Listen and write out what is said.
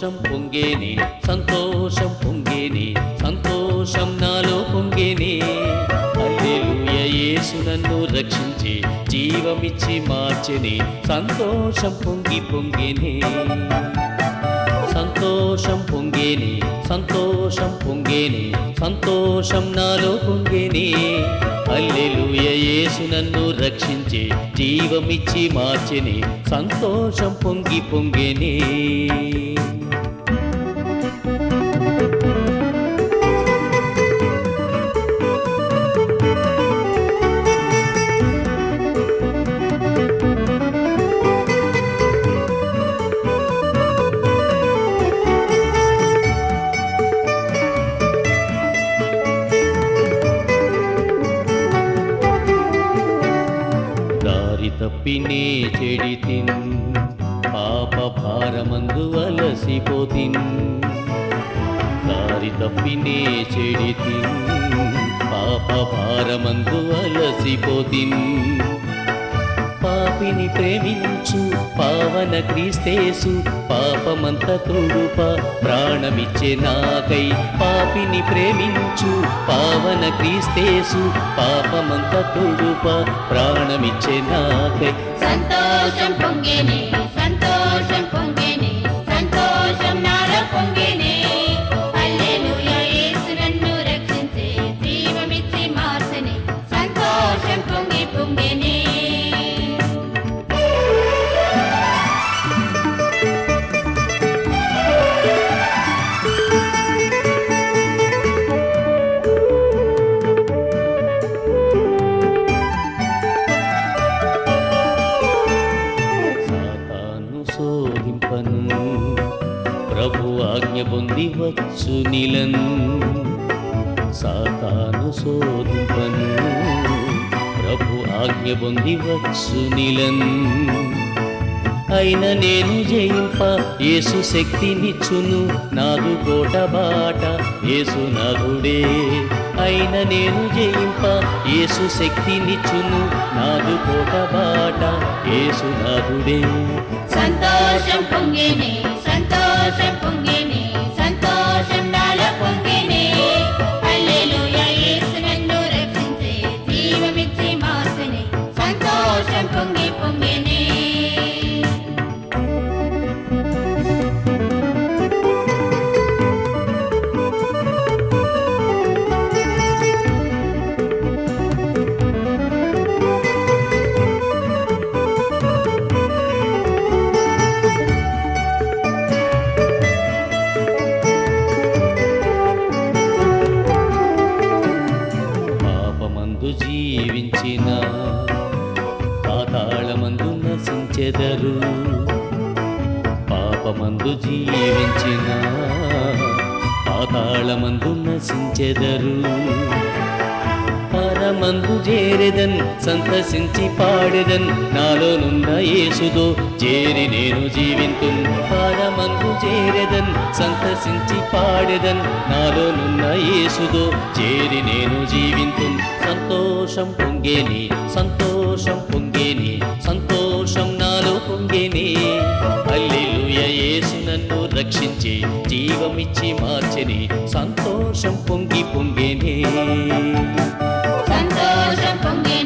సంతోషం పొంగేనే సంతోషం పొంగేనే సంతోషం నాలో పొంగేనే హల్లెలూయా యేసు నన్ను రక్షించి జీవమిచ్చి మార్చెనే సంతోషం పొంగి పొంగేనే సంతోషం పొంగేనే సంతోషం పొంగేనే సంతోషం నాలో పొంగేనే హల్లెలూయా యేసు నన్ను రక్షించి జీవమిచ్చి మార్చెనే సంతోషం పొంగి పొంగేనే తప్పినే చెడితిన్ పాప భారమందు అలసిపోతిన్ దారి తప్పినే చెడితిన్ పాప భారమందు అలసిపోతిన్ పాపిని ప్రేమించు పావన క్రీస్తేసు పాపమంత తొడుప ప్రాణమిచ్చే నాకై పాపిని ప్రేమించు పావన క్రీస్తేసు పాపమంత తొడుప ప్రాణమిచ్చే నాకై సంతోషం పొంగేనే సంతోషం పొంగేనే సంతోషం నాలో పొంగేనే హల్లెలూయా యేసు నన్ను రక్షించే జీవమిచ్చి మార్చెనే సంతోషం పొంగి పొంగేనే శోధింపను ప్రభు ఆజ్ఞ పొంది వచ్చు నిలన్ సాతాను శోధింపను ప్రభు ఆజ్ఞ పొంది వచ్చు నిలన్ అయిన నేను జయింప యేసు శక్తినిచ్చును నాదు కోట బాట యేసు నాథుడే అయిన నేను జయింప యేసు శక్తినిచ్చును నాదు కోట బాట యేసు నాథుడే సంతోషం పొంగేనే సంతోషం పొంగేనే సంతోషం నాలో పొంగేనే హల్లెలూయా యేసు నన్ను రక్షించే జీవమిచ్చి మార్చెనే సంతోషం పొంగి పొంగేనే జీవించిన పాతాళమందు నశించెదరు పాపమందు జీవించిన పాతాళమందు నశించెదరు పరమందు చేరెదన్ సంతసించి పాడెదన్ నాలోనున్న యేసుదో చేరి నేను జీవింతున్ పరమందు చేరెదన్ సంతసించి పాడెదన్ నాలోనున్న యేసుదో చేరి నేను జీవింతున్ సంతోషం పొంగేనే సంతోషం పొంగేనే సంతోషం నాలో పొంగేనే హల్లెలూయా యేసు నన్ను రక్షించి జీవమిచ్చి మార్చెనే సంతోషం పొంగి పొంగేనే సంతోషం పొంగేనే